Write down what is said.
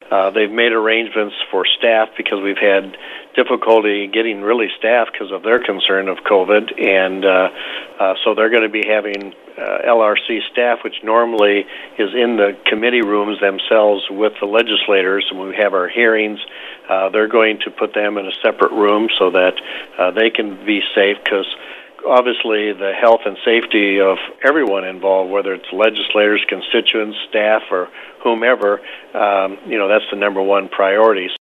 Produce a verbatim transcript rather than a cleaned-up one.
Uh, they've made arrangements for staff because we've had difficulty getting really staff because of their concern of COVID, and uh, uh, so they're going to be having uh, L R C staff, which normally is in the committee rooms themselves with the legislators, and when we have our hearings, uh, they're going to put them in a separate room so that uh, they can be safe, because obviously the health and safety of everyone involved, whether it's legislators, constituents, staff, or whomever, um, you know, that's the number one priority.